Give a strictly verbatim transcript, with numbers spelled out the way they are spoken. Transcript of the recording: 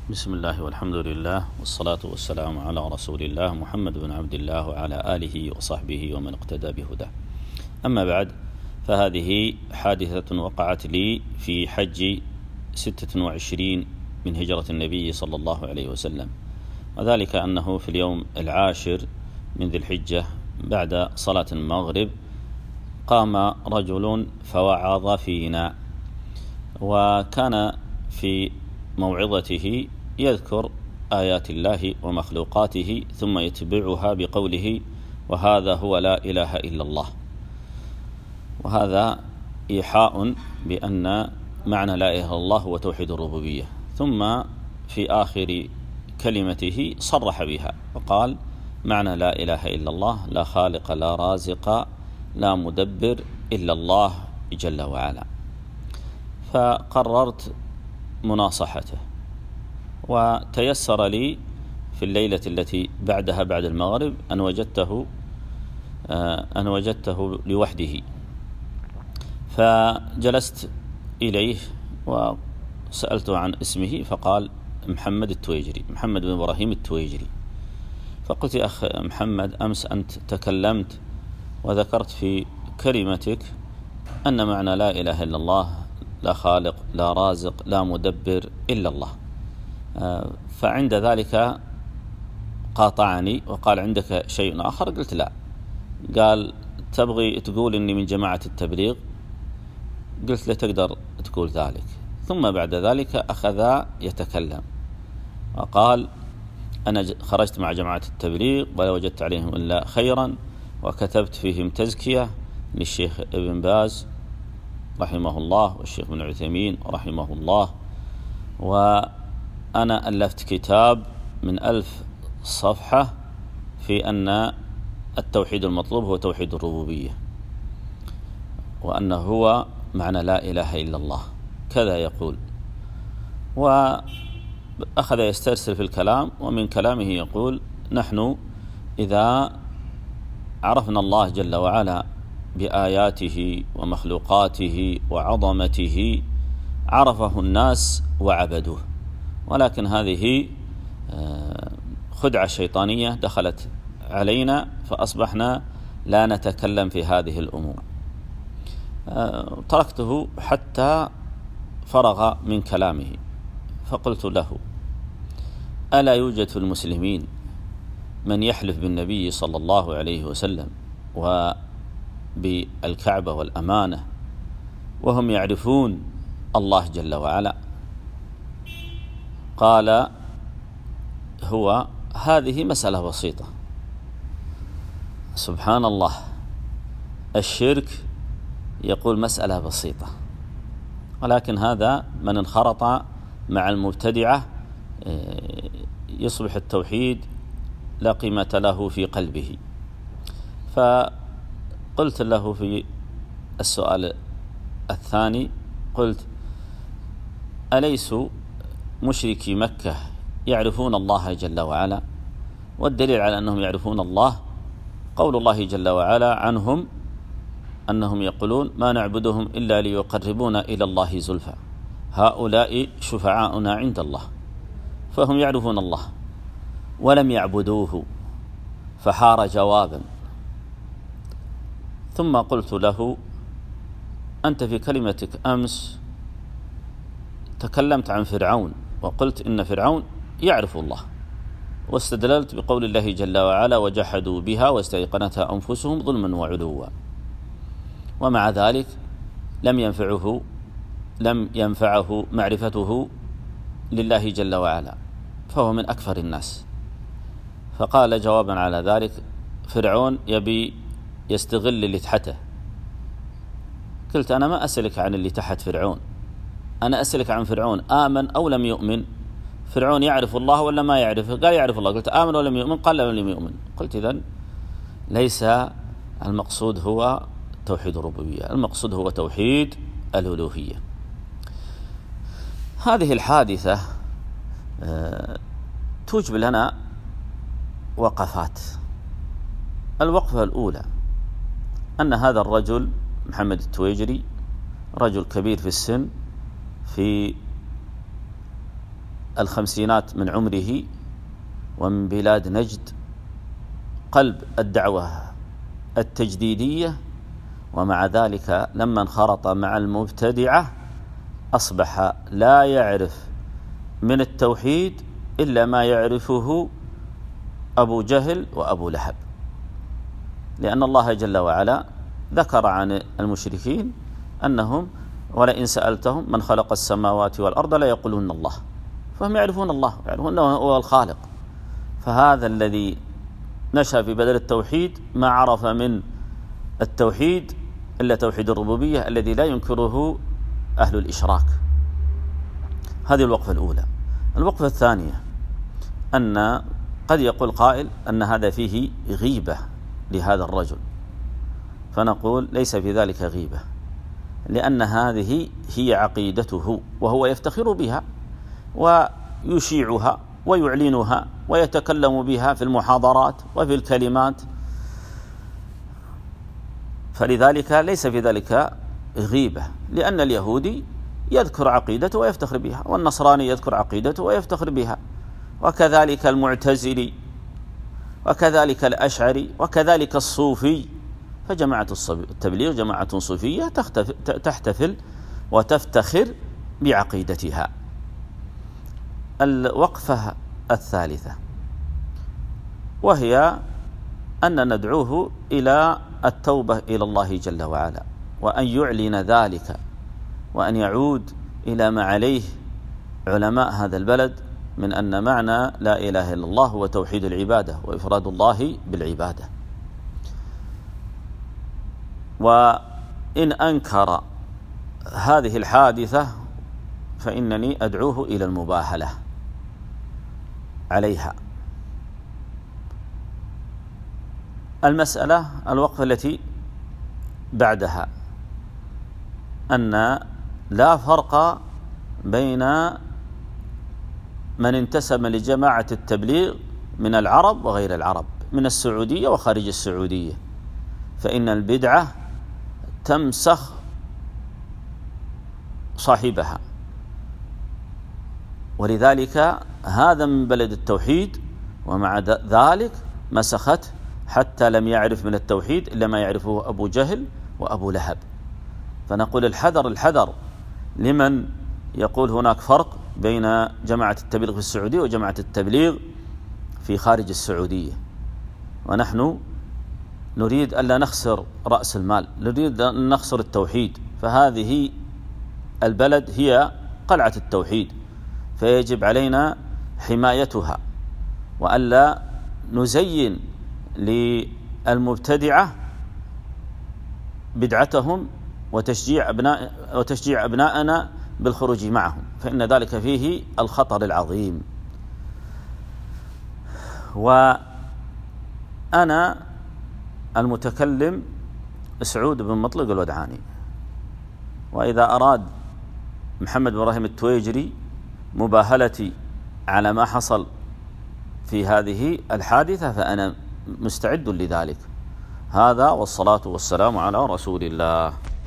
بسم الله والحمد لله والصلاة والسلام على رسول الله محمد بن عبد الله وعلى آله وصحبه ومن اقتدى بهداه. أما بعد، فهذه حادثة وقعت لي في حج ستة وعشرين من هجرة النبي صلى الله عليه وسلم، وذلك أنه في اليوم العاشر من ذي الحجة بعد صلاة المغرب قام رجل فوعظ فينا، وكان في موعظته يذكر آيات الله ومخلوقاته ثم يتبعها بقوله: وهذا هو لا إله إلا الله. وهذا إيحاء بأن معنى لا إله إلا الله هو توحيد الربوبية. ثم في آخر كلمته صرح بها وقال: معنى لا إله إلا الله لا خالق لا رازق لا مدبر إلا الله جل وعلا. فقررت مناصحته، وتيسر لي في الليلة التي بعدها بعد المغرب أن وجدته أن وجدته لوحده، فجلست إليه وسألته عن اسمه فقال: محمد التويجري، محمد بن إبراهيم التويجري. فقلت: يا أخ محمد، أمس أنت تكلمت وذكرت في كلمتك أن معنى لا إله إلا الله لا خالق لا رازق لا مدبر إلا الله. فعند ذلك قاطعني وقال: عندك شيء آخر؟ قلت: لا. قال: تبغي تقول إني من جماعة التبليغ؟ قلت له: تقدر تقول ذلك. ثم بعد ذلك أخذ يتكلم وقال: أنا خرجت مع جماعة التبليغ ولا وجدت عليهم إلا خيرا، وكتبت فيهم تزكية للشيخ ابن باز رحمه الله والشيخ ابن عثيمين رحمه الله، وأنا ألفت كتاب من ألف صفحة في أن التوحيد المطلوب هو توحيد الربوبية، وأنه هو معنى لا إله إلا الله، كذا يقول. وأخذ يسترسل في الكلام، ومن كلامه يقول: نحن إذا عرفنا الله جل وعلا بآياته ومخلوقاته وعظمته عرفه الناس وعبدوه، ولكن هذه خدعة شيطانية دخلت علينا فأصبحنا لا نتكلم في هذه الأمور. تركته حتى فرغ من كلامه، فقلت له: ألا يوجد في المسلمين من يحلف بالنبي صلى الله عليه وسلم وبالكعبة والأمانة وهم يعرفون الله جل وعلا؟ قال: هو هذه مسألة بسيطة. سبحان الله، الشرك يقول مسألة بسيطة، ولكن هذا من انخرط مع المبتدعة يصبح التوحيد لا قيمة له في قلبه. فقلت له في السؤال الثاني، قلت: أليسوا مشركي مكة يعرفون الله جل وعلا؟ والدليل على أنهم يعرفون الله قول الله جل وعلا عنهم أنهم يقولون: ما نعبدهم إلا ليقربونا إلى الله زلفى هؤلاء شفعاؤنا عند الله. فهم يعرفون الله ولم يعبدوه، فحار جوابا. ثم قلت له: أنت في كلمتك أمس تكلمت عن فرعون وقلت إن فرعون يعرف الله، واستدللت بقول الله جل وعلا: وجحدوا بها واستيقنتها أنفسهم ظلما وعلوا، ومع ذلك لم ينفعه لم ينفعه معرفته لله جل وعلا، فهو من أكفر الناس. فقال جوابا على ذلك: فرعون يبي يستغل اللي تحته. قلت: أنا ما أسألك عن اللي تحت فرعون، أنا أسألك عن فرعون آمن أو لم يؤمن. فرعون يعرف الله ولا ما يعرفه؟ قال: يعرف الله. قلت: آمن ولم يؤمن؟ قال: لم يؤمن. قلت: إذن ليس المقصود هو توحيد الربوبية، المقصود هو توحيد الألوهية. هذه الحادثة توجب لنا وقفات. الوقفة الأولى أن هذا الرجل محمد التويجري رجل كبير في السن، في الخمسينات من عمره ومن بلاد نجد، قلب الدعوة التجديدية، ومع ذلك لما انخرط مع المبتدعة أصبح لا يعرف من التوحيد إلا ما يعرفه أبو جهل وأبو لهب، لأن الله جل وعلا ذكر عن المشركين أنهم ولئن سألتهم من خلق السماوات والأرض لا يقولون الله، فهم يعرفون الله، يعرفون أنه هو الخالق. فهذا الذي نشأ في بدل التوحيد ما عرف من التوحيد إلا توحيد الربوبية الذي لا ينكره أهل الإشراك. هذه الوقفة الأولى. الوقفة الثانية أن قد يقول قائل أن هذا فيه غيبة لهذا الرجل، فنقول ليس في ذلك غيبة، لأن هذه هي عقيدته وهو يفتخر بها ويشيعها ويعلنها ويتكلم بها في المحاضرات وفي الكلمات، فلذلك ليس في ذلك غيبة، لأن اليهودي يذكر عقيدته ويفتخر بها، والنصراني يذكر عقيدته ويفتخر بها، وكذلك المعتزلي، وكذلك الأشعري، وكذلك الصوفي. فجماعة التبليغ جماعة صوفية تحتفل وتفتخر بعقيدتها. الوقفة الثالثة وهي أن ندعوه إلى التوبة إلى الله جل وعلا، وأن يعلن ذلك، وأن يعود إلى ما عليه علماء هذا البلد من أن معنى لا إله إلا الله هو توحيد العبادة وإفراد الله بالعبادة. وإن أنكر هذه الحادثة فإنني أدعوه إلى المباهلة عليها. المسألة الوقفة التي بعدها أن لا فرق بين من انتسب لجماعة التبليغ من العرب وغير العرب، من السعودية وخارج السعودية، فإن البدعة تمسخ صاحبها، ولذلك هذا من بلد التوحيد ومع ذلك مسخت حتى لم يعرف من التوحيد إلا ما يعرفه أبو جهل وأبو لهب. فنقول الحذر الحذر لمن يقول هناك فرق بين جماعة التبليغ في السعودية وجماعة التبليغ في خارج السعودية، ونحن نريد ألا نخسر رأس المال، نريد أن نخسر التوحيد، فهذه البلد هي قلعة التوحيد، فيجب علينا حمايتها وألا نزين للمبتدعة بدعتهم وتشجيع أبناء وتشجيع أبناءنا بالخروج معهم، فإن ذلك فيه الخطر العظيم. وأنا المتكلم سعود بن مطلق الودعاني، وإذا أراد محمد بن إبراهيم التويجري مباهلتي على ما حصل في هذه الحادثة فأنا مستعد لذلك. هذا والصلاة والسلام على رسول الله.